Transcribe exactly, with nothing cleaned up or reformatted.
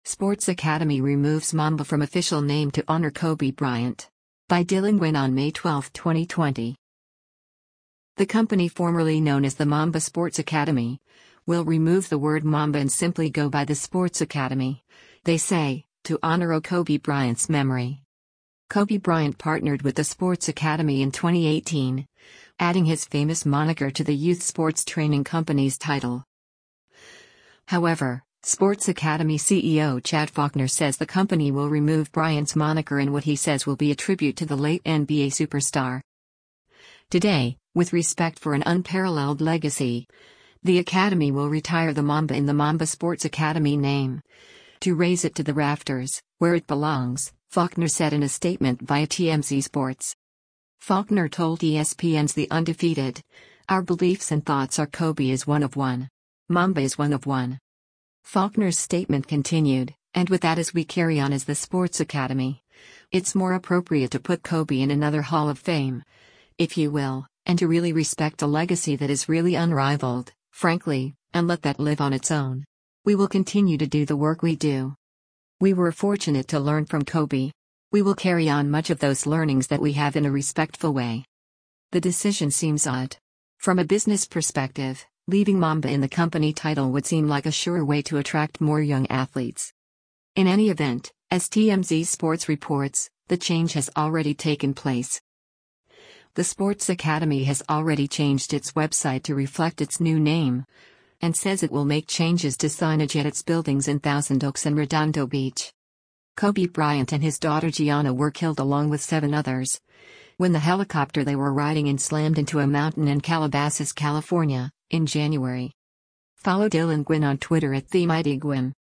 Sports Academy removes Mamba from official name to honor Kobe Bryant. By Dylan Gwynn on May twelfth, twenty twenty. The company formerly known as the Mamba Sports Academy will remove the word Mamba and simply go by the Sports Academy, they say, to honor Kobe Bryant's memory. Kobe Bryant partnered with the Sports Academy in twenty eighteen, adding his famous moniker to the youth sports training company's title. However, Sports Academy C E O Chad Faulkner says the company will remove Bryant's moniker in what he says will be a tribute to the late N B A superstar. Today, with respect for an unparalleled legacy, the Academy will retire the Mamba in the Mamba Sports Academy name to raise it to the rafters, where it belongs, Faulkner said in a statement via T M Z Sports. Faulkner told E S P N's The Undefeated, "Our beliefs and thoughts are Kobe is one of one. Mamba is one of one." Faulkner's statement continued, "And with that as we carry on as the Sports Academy, it's more appropriate to put Kobe in another Hall of Fame, if you will, and to really respect a legacy that is really unrivaled, frankly, and let that live on its own. We will continue to do the work we do. We were fortunate to learn from Kobe. We will carry on much of those learnings that we have in a respectful way." The decision seems odd. From a business perspective, leaving Mamba in the company title would seem like a sure way to attract more young athletes. In any event, as T M Z Sports reports, the change has already taken place. The Sports Academy has already changed its website to reflect its new name, and says it will make changes to signage at its buildings in Thousand Oaks and Redondo Beach. Kobe Bryant and his daughter Gianna were killed along with seven others when the helicopter they were riding in slammed into a mountain in Calabasas, California, in January. Follow Dylan Gwynn on Twitter at TheMightyGwynn.